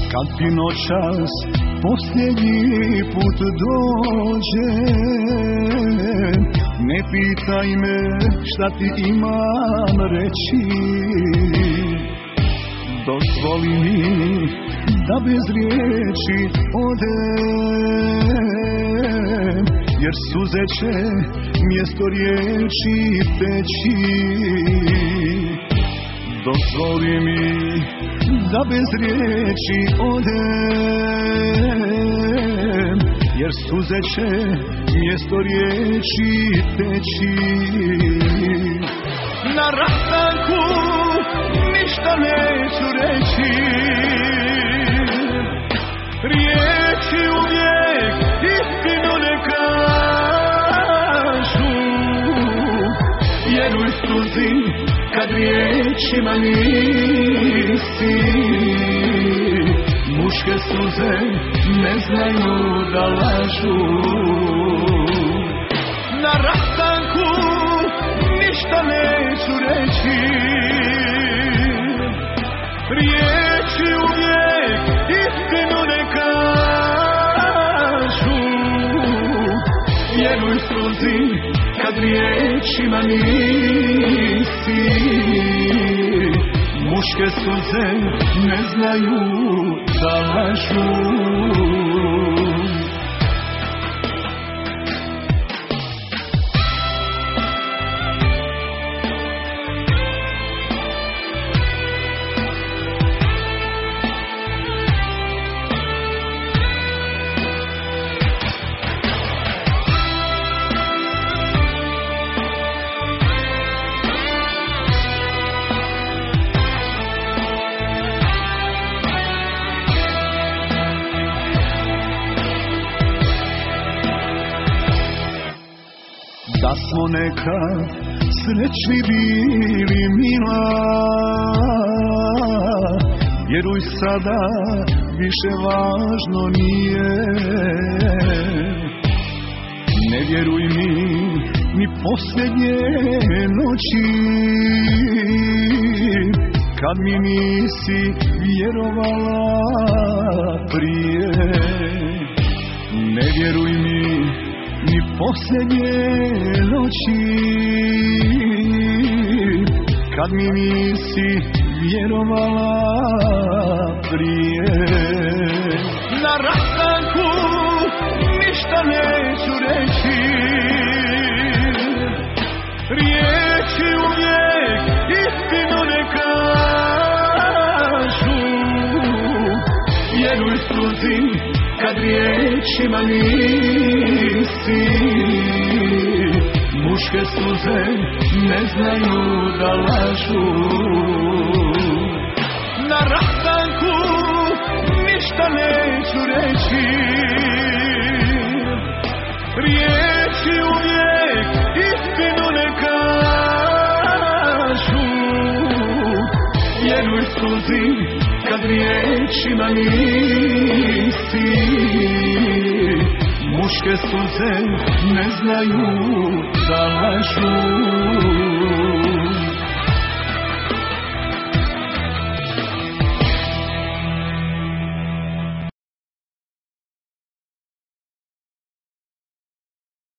Kad ti noćas posljednji put dođe, ne pitaj me šta ti imam reći. Dozvoli mi da bez riječi odem, jer suze će mjesto riječi teći. Dozvoli mi da bez riječi odem, jer suze će mjesto riječi teći. Na rastanku ništa neću reći, riječi uvijek istinu ne kažu. Jeruj suzi kad riječima nisi, muške suze ne znaju da lažu. Na rastanku ništa neću reći, riječi uvijek istinu ne kažu. Jeruj suzi kad riječima nisi, muške suze ne znaju da lažu. Da smo nekad srećni bili mila, vjeruj sada više važno nije. Ne vjeruj mi ni posljednje noći, kad mi nisi vjerovala prije. Ne vjeruj mi ni posljednje noći, kad mi nisi vjerovala prije. Na rastanku ništa neću reći, riječi uvijek istinu ne kažu. Jeruj suzi kad riječima nisi, muške suze ne znaju da lažu. Na rastanku ništa neću reći, riječi uvijek istinu ne kažu. Jeruj suzi kad riječima nisi, muške suze ne znaju da lažu.